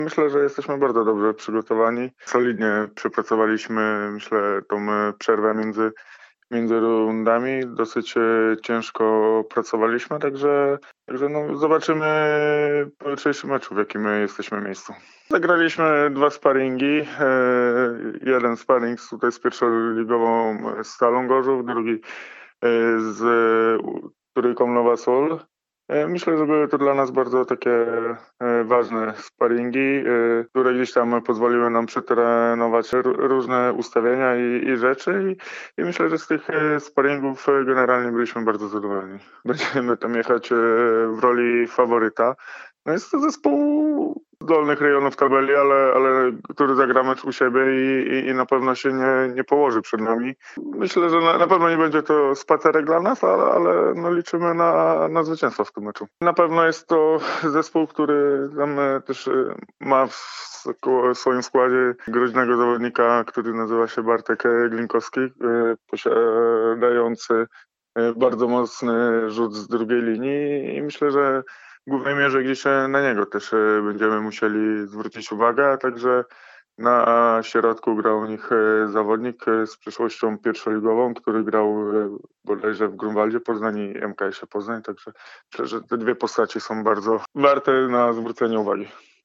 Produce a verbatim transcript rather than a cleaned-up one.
Myślę, że jesteśmy bardzo dobrze przygotowani. Solidnie przepracowaliśmy, myślę, tą e, przerwę między, między rundami. Dosyć e, ciężko pracowaliśmy, także, także no, zobaczymy po jutrzejszym meczu, w jakim my jesteśmy miejscu. Zagraliśmy dwa sparingi. E, jeden sparring z- tutaj z pierwszoligową Stalą Gorzów, drugi e, z e, Trójką Nowa Sól. E, Myślę, że były to dla nas bardzo takie e, ważne sparingi, e, które gdzieś tam pozwoliły nam przetrenować r- różne ustawienia i, i rzeczy i, i myślę, że z tych e, sparingów e, generalnie byliśmy bardzo zadowoleni. Będziemy tam jechać e, w roli faworyta. No jest to zespół z dolnych rejonów tabeli, ale, ale który zagra mecz u siebie i, i, i na pewno się nie, nie położy przed nami. Myślę, że na, na pewno nie będzie to spacerek dla nas, ale, ale no liczymy na, na zwycięstwo w tym meczu. Na pewno jest to zespół, który tam e, też e, ma w sk- swoim składzie groźnego zawodnika, który nazywa się Bartek e, Glinkowski, e, posiadający e, bardzo mocny rzut z drugiej linii i myślę, że w głównej mierze gdzieś e, na niego też e, będziemy musieli zwrócić uwagę, a także na środku grał u nich e, zawodnik e, z przeszłością pierwszoligową, który grał e, bodajże w Grunwaldzie Poznań i M K S-ie Poznań, także myślę, że te dwie postacie są bardzo warte na zwrócenie uwagi.